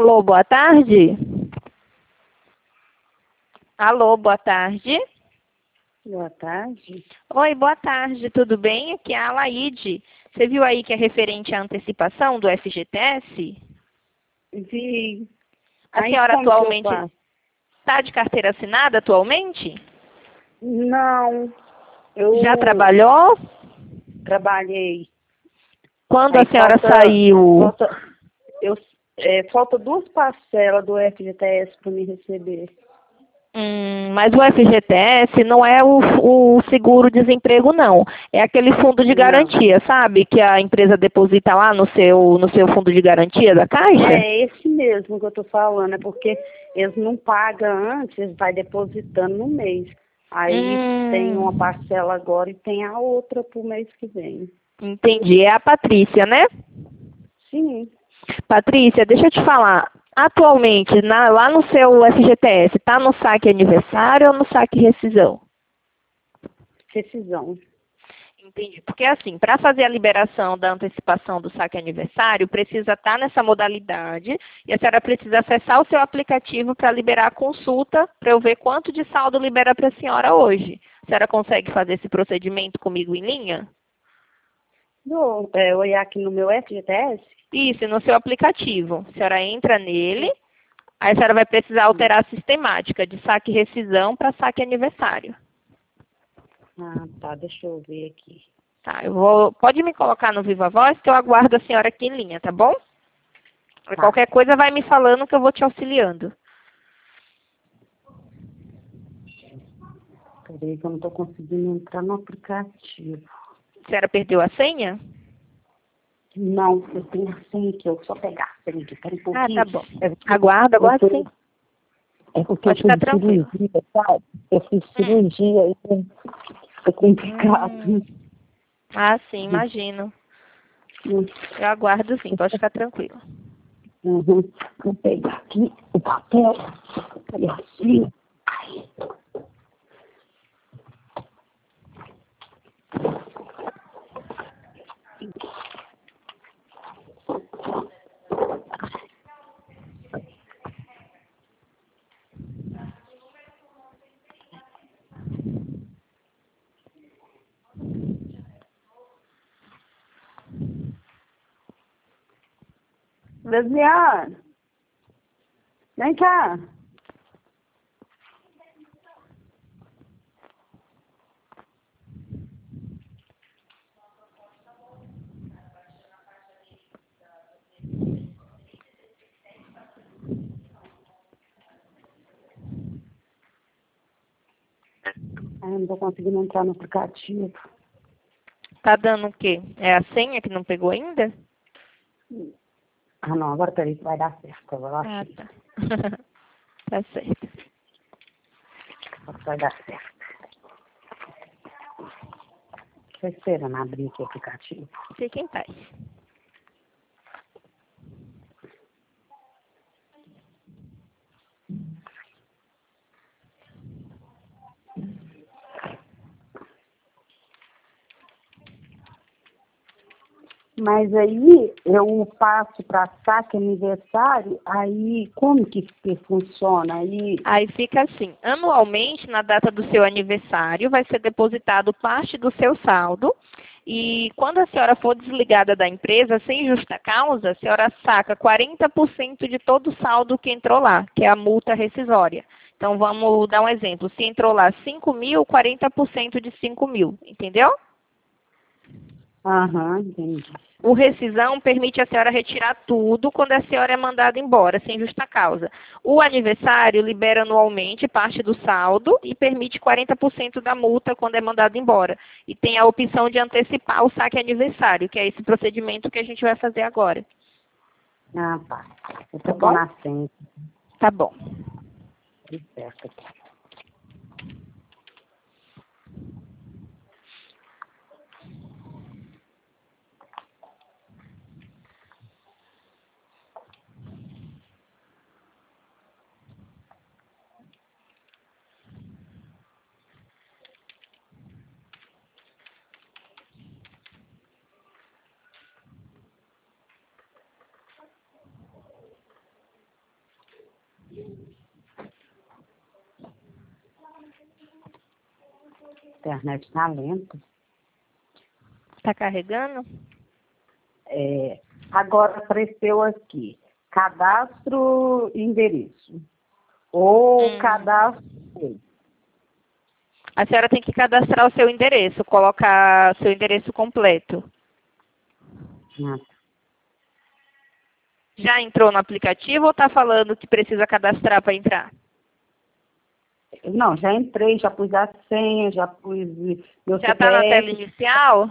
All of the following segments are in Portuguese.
Alô, boa tarde. Alô, boa tarde. Boa tarde. Oi, boa tarde, tudo bem? Aqui é a Alaide. Você viu aí que é referente à antecipação do FGTS? Vi. A Aí senhora como que eu atualmente faço? está de carteira assinada atualmente? Não, Já eu trabalhou? trabalhei. Quando a Aí senhora saiu? falta, falta duas parcelas do FGTS para me receber. Mas o FGTS não é o seguro-desemprego, não. É aquele fundo de Não. garantia, sabe? Que a empresa deposita lá no seu fundo de garantia da Caixa. É esse mesmo que eu tô falando, é porque eles não pagam antes, eles vai depositando no mês. Aí tem uma Hum, parcela agora e tem a outra pro mês que vem. entendi. É a Patrícia, né? Sim, Patrícia, deixa eu te falar. Atualmente, lá no seu FGTS, tá no saque aniversário ou no saque rescisão? rescisão. Entendi. Porque assim, para fazer a liberação da antecipação do saque aniversário, precisa estar nessa modalidade e a senhora precisa acessar o seu aplicativo para liberar a consulta, para eu ver quanto de saldo libera para a senhora hoje. A senhora consegue fazer esse procedimento comigo em linha? Olhar aqui no meu FGTS? Isso, no seu aplicativo. A senhora entra nele, aí a senhora vai precisar alterar a sistemática de saque rescisão para saque aniversário. Ah, tá, deixa eu ver aqui. Tá, pode me colocar no Viva Voz que eu aguardo a senhora aqui em linha, tá bom? Tá. Qualquer coisa vai me falando que eu vou te auxiliando. Peraí que eu não tô conseguindo entrar no aplicativo. A senhora perdeu a senha? Não, eu tenho a senha aqui, eu só pegar a senha aqui, pera um Ah, pouquinho. tá bom. É porque Aguarda, eu aguarda sim. tô, é porque eu Pode ficar fiz tranquilo. cirurgia, sabe? Eu fiz Hum. cirurgia e é complicado. Hum. Ah, sim, imagino. Hum, Eu aguardo sim, pode ficar tranquilo. uhum. Vou pegar aqui o papel e assim. Lesliane, vem cá. Ai, eu não tô conseguindo entrar no aplicativo. Tá dando o quê? É a senha que não pegou ainda? Ah, não, agora peraí que vai dar certo. Agora eu Ah, achei. tá. Tá certo. Agora vai dar certo. Tô esperando abrir aqui o aplicativo. Fique em paz. Mas aí eu passo para saque aniversário, aí como que funciona? Aí, Aí fica assim, anualmente, na data do seu aniversário, vai ser depositado parte do seu saldo e quando a senhora for desligada da empresa, sem justa causa, a senhora saca 40% de todo o saldo que entrou lá, que é a multa rescisória. Então, vamos dar um exemplo. Se entrou lá 5 mil, 40% de 5 mil, entendeu? aham, entendi. O rescisão permite a senhora retirar tudo quando a senhora é mandada embora, sem justa causa. O aniversário libera anualmente parte do saldo e permite 40% da multa quando é mandado embora. E tem a opção de antecipar o saque aniversário, que é esse procedimento que a gente vai fazer agora. Ah, tá. Eu Tá tô bom? pondo a senha. Tá bom. Tudo certo aqui. Internet tá lenta. Tá carregando? Agora apareceu aqui, cadastro e endereço. Ou cadastro. A senhora tem que cadastrar o seu endereço, colocar seu endereço completo. Ah, Já entrou no aplicativo ou está falando que precisa cadastrar para entrar? não, já entrei, já pus a senha, já pus meu Já está na tela CPF. inicial?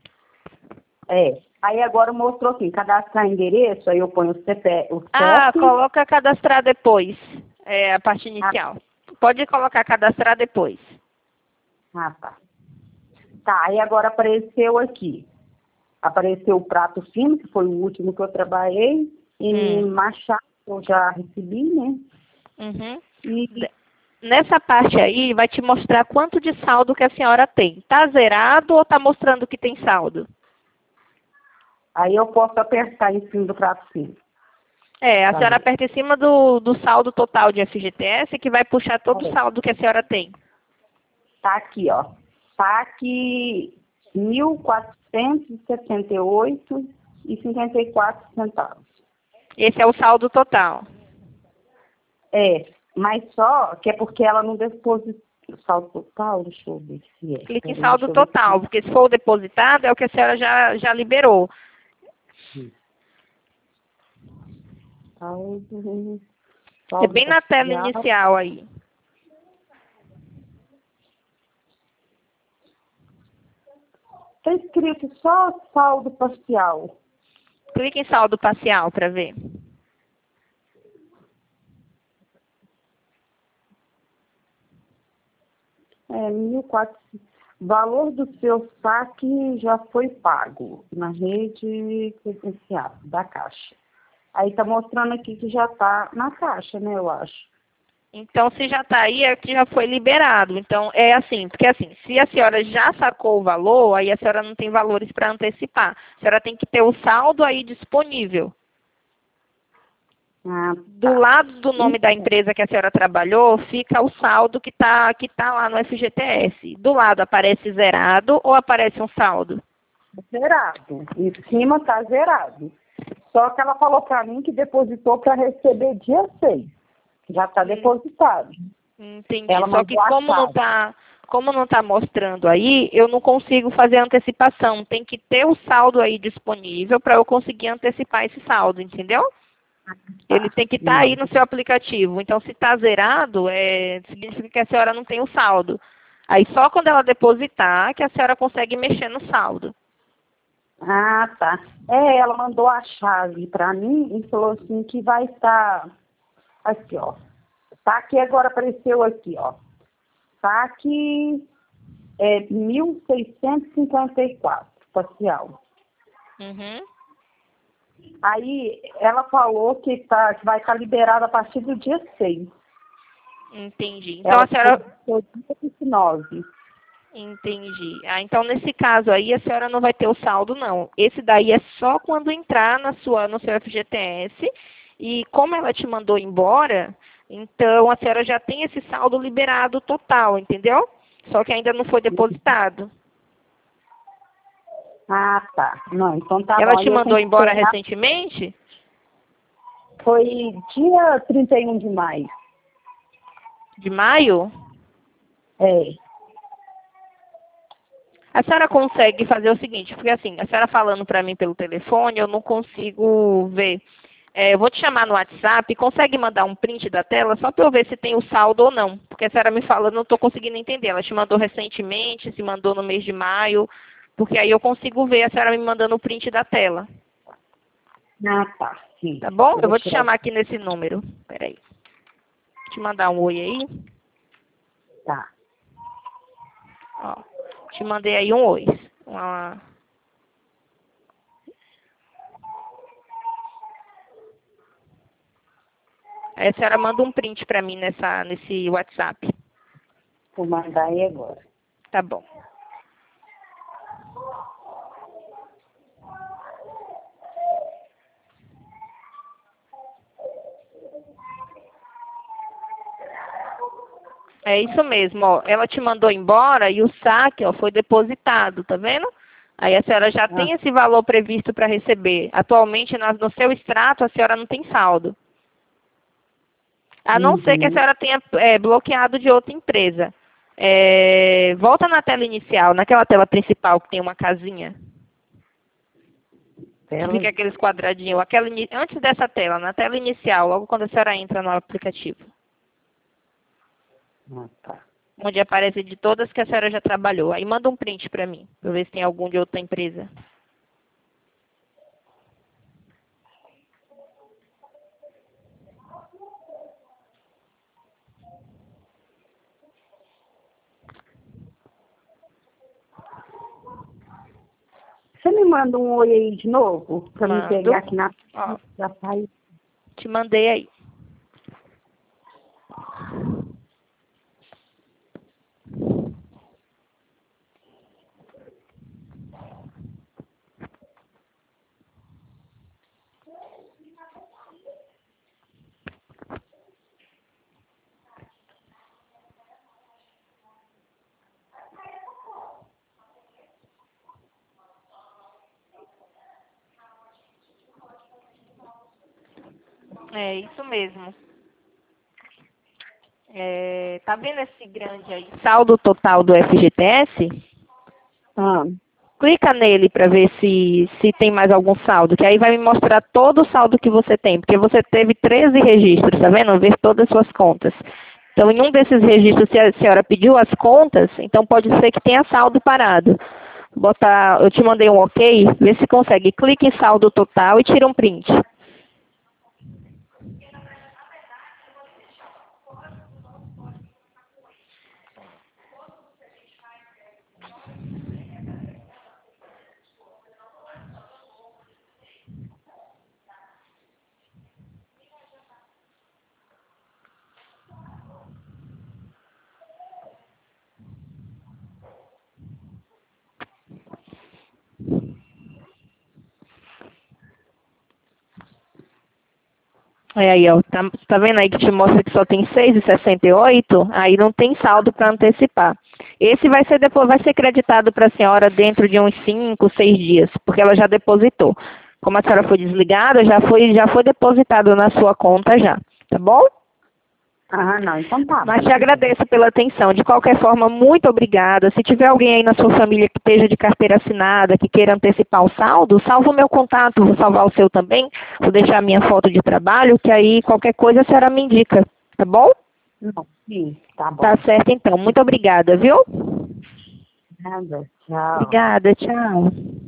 Aí agora mostrou assim, cadastrar endereço, aí eu ponho o CPF, o Ah, CEP. coloca cadastrar depois. É a parte inicial. Pode colocar cadastrar depois. Tá. Tá, aí agora apareceu aqui. Apareceu o prato fino, que foi o último que eu trabalhei, e machado eu já recebi, né? Uhum. E Nessa parte aí, vai te mostrar quanto de saldo que a senhora tem. Está zerado ou está mostrando que tem saldo? aí eu posso apertar em cima do prato fino. A senhora aperta em cima do saldo total de FGTS, que vai puxar todo o saldo que a senhora tem. Tá aqui, ó. Tá aqui 1.478,54 centavos. Esse é o saldo total. Mas só que é porque ela não depositou o saldo total, deixa eu ver se é. Clique em Peraí, saldo deixa eu ver total, porque se for o depositado, é o que a senhora já liberou. Saldo, É bem na tela parcial. inicial aí. Está escrito só saldo parcial. Clique em saldo parcial para ver. É 1.400. Valor do seu saque já foi pago na rede credenciada da Caixa. Aí está mostrando aqui que já está na Caixa, né, eu acho. Então, se já está aí, é que já foi liberado. Então, é assim, porque assim, se a senhora já sacou o valor, aí a senhora não tem valores para antecipar. A senhora tem que ter o saldo aí disponível. Do lado do nome da empresa que a senhora trabalhou, fica o saldo que tá lá no FGTS. Do lado aparece zerado ou aparece um saldo? Zerado. Em cima está zerado. Só que ela falou para mim que depositou para receber dia 6. Já está depositado. Entendi. Ela Só que mandou a como não tá mostrando aí, eu não consigo fazer antecipação. Tem que ter o saldo aí disponível para eu conseguir antecipar esse saldo, entendeu? Ele tem que estar aí no seu aplicativo. Então, se está zerado, significa que a senhora não tem o saldo. Aí, só quando ela depositar, que a senhora consegue mexer no saldo. Ah, tá. Ela mandou a chave para mim e falou assim que vai estar aqui, ó. Tá aqui agora, apareceu aqui, ó. Tá aqui 1.654 parcial. Uhum. Aí ela falou que vai estar liberada a partir do dia 6. Entendi. Então, Ela a senhora... foi dia 19. Entendi. Então, nesse caso aí, a senhora não vai ter o saldo, não. Esse daí é só quando entrar no seu FGTS. E como ela te mandou embora, então a senhora já tem esse saldo liberado total, entendeu? Só que ainda não foi depositado. Ah, tá. Não, então tá Ela bom. te Aí eu mandou tenho que embora esperar. recentemente? Foi dia 31 de maio. De maio? A senhora consegue fazer o seguinte, porque assim, a senhora falando para mim pelo telefone, eu não consigo ver. Eu vou te chamar no WhatsApp, consegue mandar um print da tela só para eu ver se tem o saldo ou não. Porque a senhora me fala, eu não estou conseguindo entender. Ela te mandou recentemente, se mandou no mês de maio, porque aí eu consigo ver a senhora me mandando o print da tela. Ah, tá. Sim. Tá bom? Eu vou te tirar. chamar aqui nesse número. Peraí. Te mandar um oi aí. Tá. Ó, te mandei aí um oi. Aí a senhora manda um print para mim nesse WhatsApp. Vou mandar aí agora. Tá bom. É isso mesmo, ó. Ela te mandou embora e o saque, ó, foi depositado, tá vendo? Aí a senhora já tem esse valor previsto para receber. Atualmente, no seu extrato, a senhora não tem saldo. A não ser que a senhora tenha bloqueado de outra empresa. Volta na tela inicial, naquela tela principal que tem uma casinha. Que fica aqueles quadradinhos. Antes dessa tela, na tela inicial, logo quando a senhora entra no aplicativo. Tá. Onde aparece de todas que a senhora já trabalhou. Aí manda um print para mim, para ver se tem algum de outra empresa. Você me manda um oi aí de novo? Pra me Mando. pegar aqui na... Ó, Já faz... te mandei aí. É isso mesmo. Tá vendo esse grande aí? Saldo total do FGTS? Clica nele para ver se tem mais algum saldo, que aí vai me mostrar todo o saldo que você tem, porque você teve 13 registros, tá vendo? Ver todas as suas contas. Então, em um desses registros, se a senhora pediu as contas, então pode ser que tenha saldo parado. Eu te mandei um ok, vê se consegue. Clique em saldo total e tira um print. Aí, ó, tá vendo aí que te mostra que só tem 6,68? Aí não tem saldo para antecipar. Esse vai ser creditado para a senhora dentro de uns 5, 6 dias, porque ela já depositou. Como a senhora foi desligada, já foi depositado na sua conta já, tá bom? Não, então tá. Mas te agradeço pela atenção. De qualquer forma, muito obrigada. Se tiver alguém aí na sua família que esteja de carteira assinada, que queira antecipar o saldo, salva o meu contato, vou salvar o seu também. Vou deixar a minha foto de trabalho, que aí qualquer coisa a senhora me indica. Tá bom? Não, sim, tá bom. Tá certo então. Muito obrigada, viu? Nada, tchau. Obrigada, tchau.